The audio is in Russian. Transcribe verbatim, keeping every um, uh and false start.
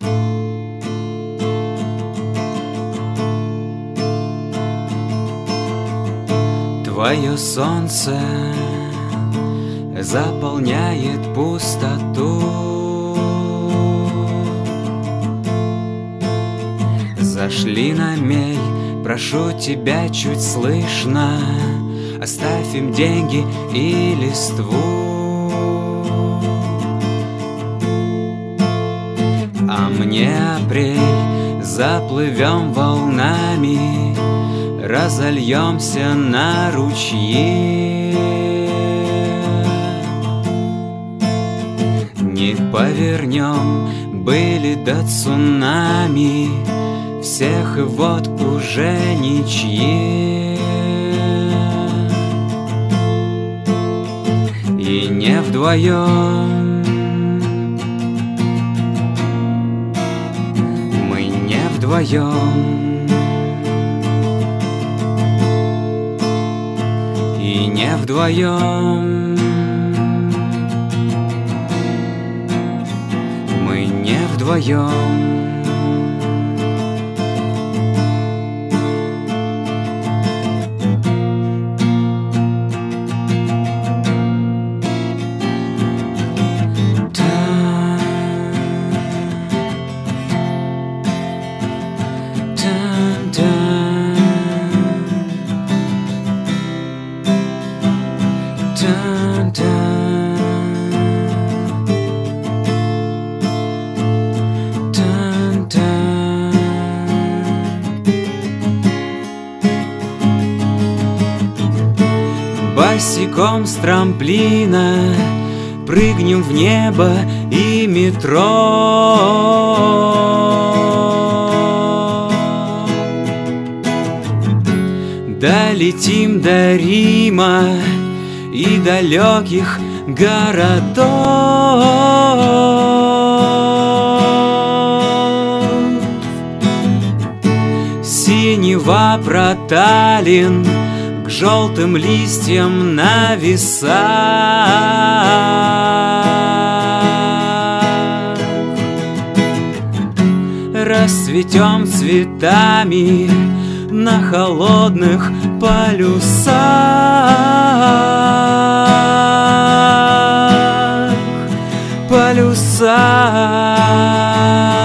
Твое солнце заполняет пустоту. Зашли на мель, прошу тебя чуть слышно, оставь им деньги и листву. А мне апрель, заплывем волнами, разольемся на ручье. Не повернем, были до цунами, всех и вот уже ничьи. И не вдвоем, мы не вдвоем, и не вдвоем, мы не вдвоем. Босиком с трамплина прыгнем в небо и метро. Долетим до Рима и далеких городов. Синева про Таллин к желтым листьям на весах. Расцветем цветами на холодных полюсах, полюсах.